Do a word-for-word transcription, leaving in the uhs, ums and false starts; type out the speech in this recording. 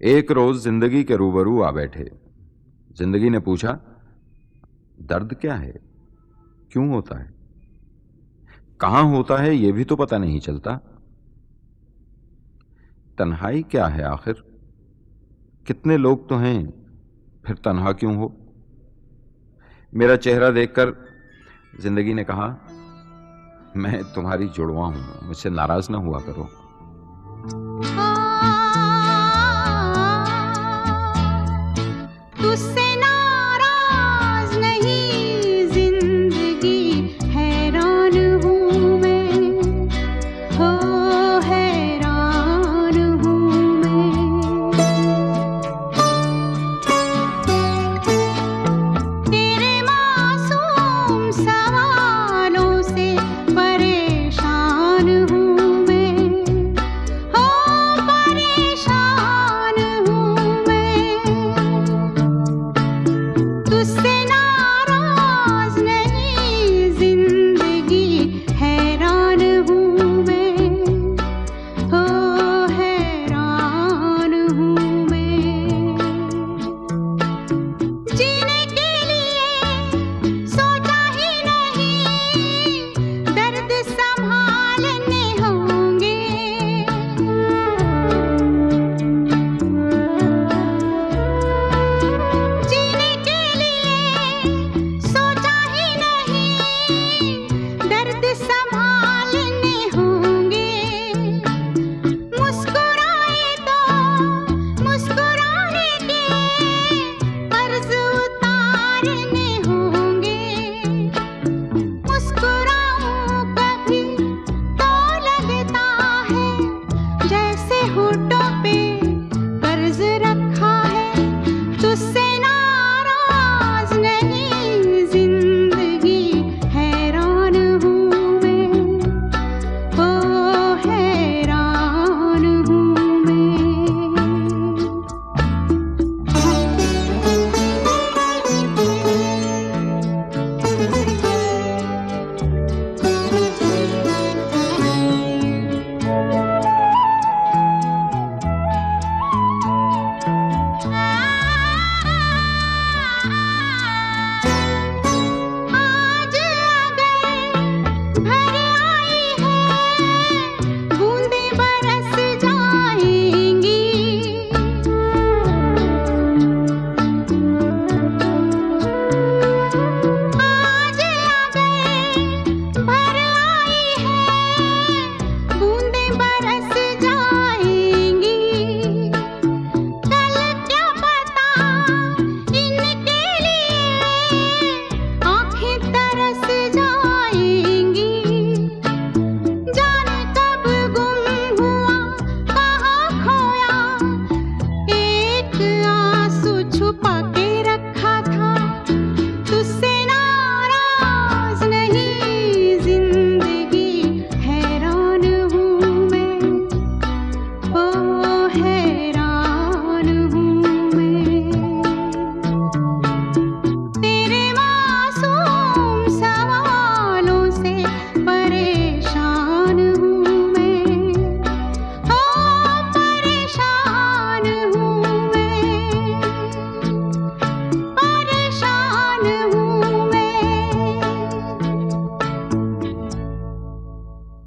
एक रोज जिंदगी के रूबरू आ बैठे। जिंदगी ने पूछा, दर्द क्या है, क्यों होता है, कहां होता है, यह भी तो पता नहीं चलता। तन्हाई क्या है आखिर, कितने लोग तो हैं, फिर तन्हा क्यों हो। मेरा चेहरा देखकर जिंदगी ने कहा, मैं तुम्हारी जुड़वा हूं, मुझसे नाराज ना हुआ करो।